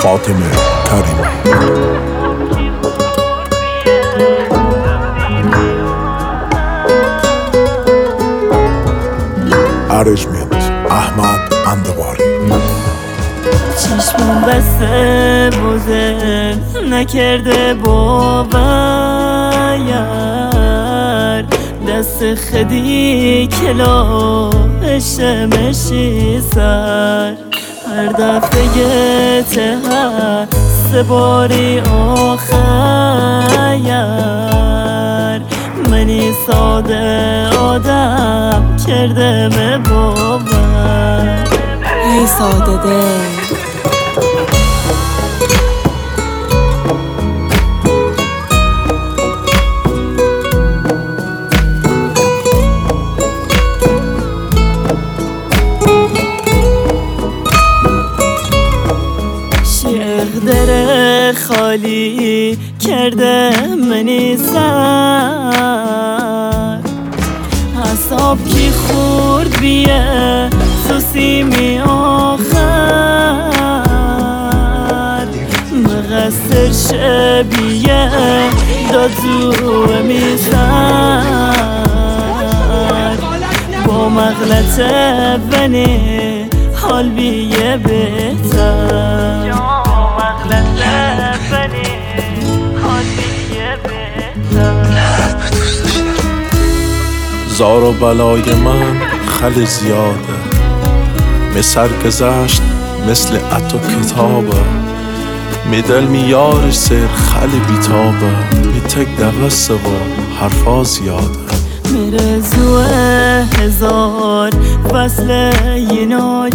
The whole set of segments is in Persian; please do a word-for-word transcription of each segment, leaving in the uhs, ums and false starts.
فاطمه کریمی. ارجمنت احمد اندواری. چشمون بسته بوزه نکرده باور، دست خدی کلا شمشی سر، هر دفعه ته سه باری آخر، منی ساده آدم کرده مه باور. ای ساده دل در خالی کرده منی سر، حساب کی خورد بیه سوسیمی آخر، مغسر شبیه دادو میسر، با مغلط بنی حال بیه بهتر، زار و بلای من خیلی زیاده، می سرگذشت مثل عطا کتابه، می دل می یارش سر خیلی بیتابه، می تک دوسته و حرفا زیاده. میره زوه هزار فصل ینا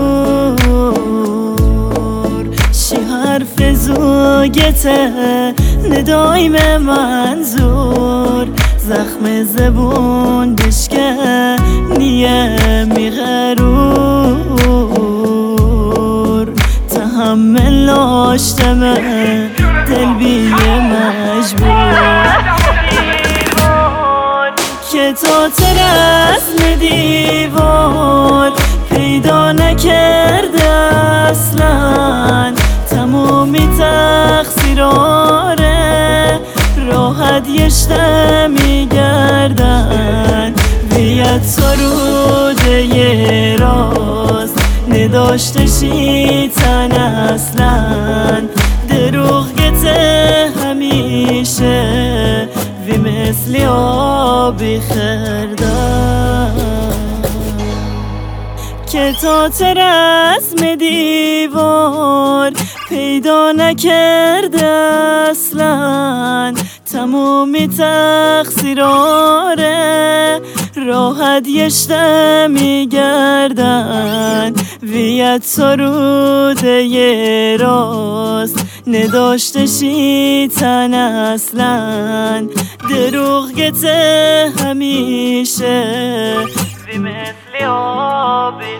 جور، شی حرف زوگته ندایم منظور، زخم زبون بشکه نیه میغرور، تحمل داشتمه دل بیه مجبور، که تا ترسم دیوار پیدا نکرده اصلا، تمومی تقصیراره راحت یشته میگردن، بیاد سروده یه راست نداشته شیطن اصلا، دروغ گته همیشه وی مثل آبی خردن، که تا ترسم دیوار پیدا نکرده اصلا، تمومی تقصیراره راحت یشته میگردن، ویت سروده یه راست نداشته شیطن اصلا، دروغ گته همیشه وی مثل آبی